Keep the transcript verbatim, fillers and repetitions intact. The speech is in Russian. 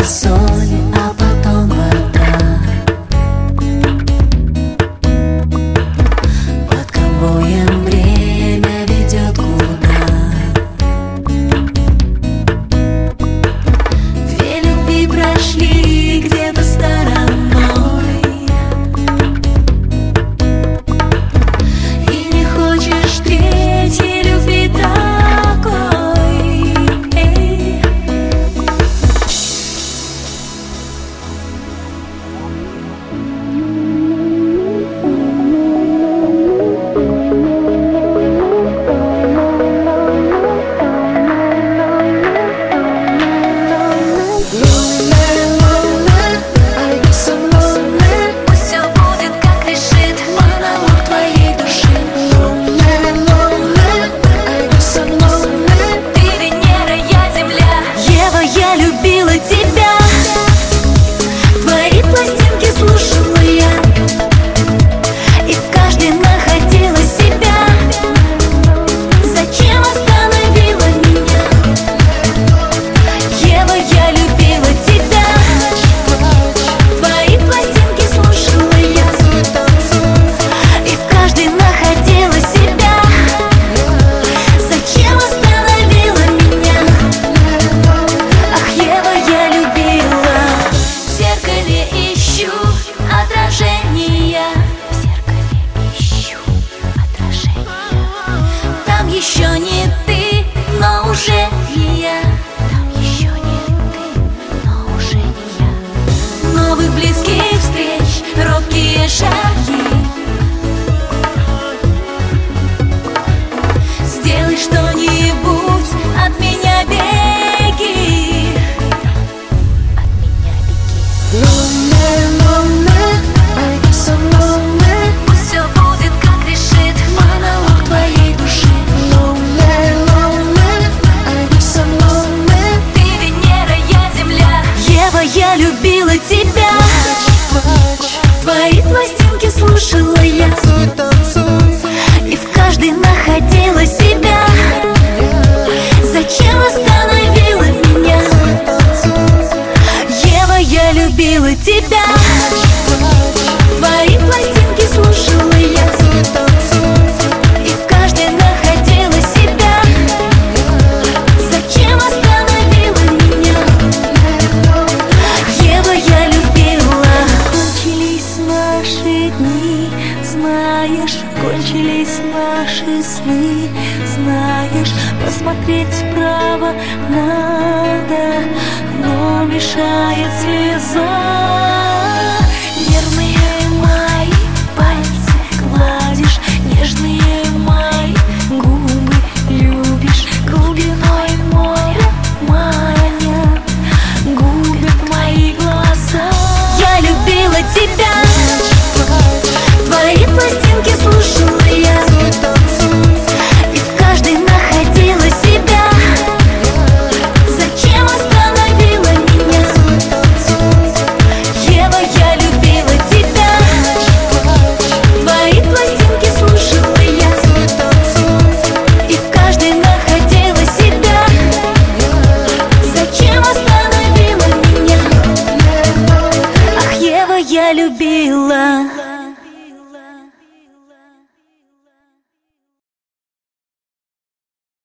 соль, а потом вода. Под конвоем время ведет куда. Две любви прошли где-то стороной, и не хочешь третьей любви такой. Эй. Еще не ты, но уже не я. Там еще не ты, но уже не я. Новых близких встреч, робкие шаги. Сделай что-нибудь, от меня беги. От меня беги. Lonely, lonely, I get so lonely. Пусть все будет, как решит монолог твоей души. Я любила тебя, твои пластинки слушала я, и в каждой находила себя. Зачем остановила меня? Ева, я любила тебя, твои пластинки слушала я, и в каждой находила себя. Зачем остановила меня? Ева, я любила. Кончились наши дни, знаешь, кончились наши сны, знаешь, посмотреть вправо надо, но мешает слеза. Нервные мои пальцы гладишь, нежные мои губы любишь, глубиной моря манят, губят мои глаза. Я любила тебя, твои пластинки слушала я, и в каждой находила себя. Зачем остановила меня? Ева, я любила тебя, твои пластинки слушала я, и в каждой находила себя. Зачем остановила меня? Ах, Ева, я любила.